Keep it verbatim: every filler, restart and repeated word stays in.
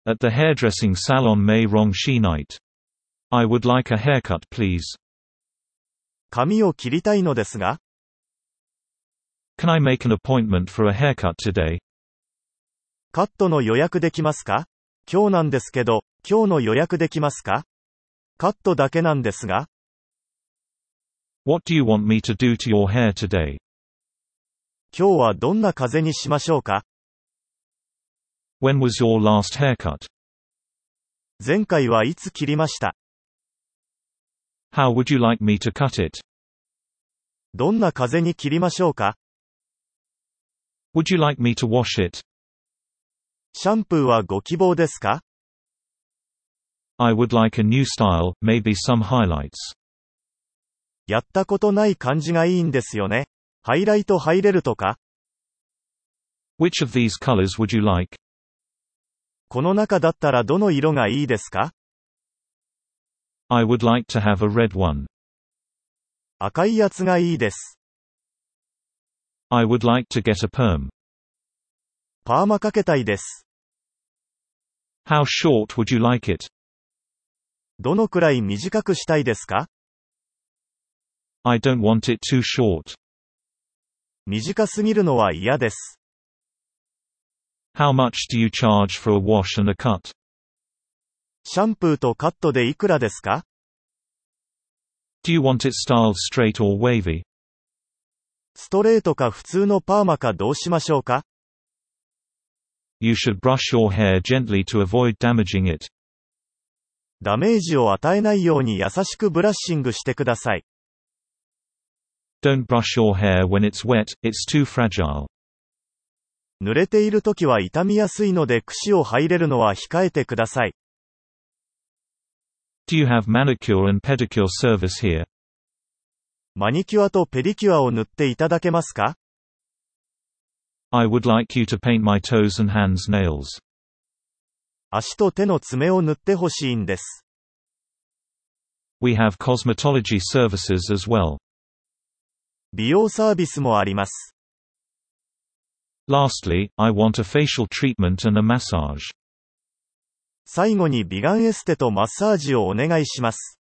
At the hairdressing salon Mei Rongxi night. I would like a haircut, please. 髪を切りたいのですが、 Can I make an appointment for a haircut today? カットの予約できますか？今日なんですけど、今日の予約できますか？カットだけなんですが。 What do you want me to do to your hair today? 今日はどんな風にしましょうか？ When was your last haircut? 前回はいつ切りました？ How would you like me to cut it? どんな風に切りましょうか？ Would you like me to wash it? シャンプーはご希望ですか？ I would like a new style, maybe some highlights. やったことない感じがいいんですよね。ハイライト入れるとか？ Which of these colors would you like? この中だったらどの色がいいですか？ I would like to have a red one. 赤いやつがいいです。 I would like to get a perm. パーマかけたいです。 How short would you like it? どのくらい短くしたいですか？ I don't want it too short. 短すぎるのは嫌です。 How much do you charge for a wash and a cut? シャンプーとカットでいくらですか？ Do you want it styled straight or wavy? ストレートか普通のパーマかどうしましょうか？ You should brush your hair gently to avoid damaging it. ダメージを与えないように優しくブラッシングしてください。 Don't brush your hair when it's wet, it's too fragile. 濡れているときは傷みやすいので櫛を入れるのは控えてください。 Do you have manicure and pedicure service here? マニキュアとペディキュアを塗っていただけますか？ I would like you to paint my toes and hands nails. 足と手の爪を塗ってほしいんです。 We have cosmetology services as well. 美容サービスもあります。 Lastly, I want a facial treatment and a massage. 最後に美顔エステとマッサージをお願いします。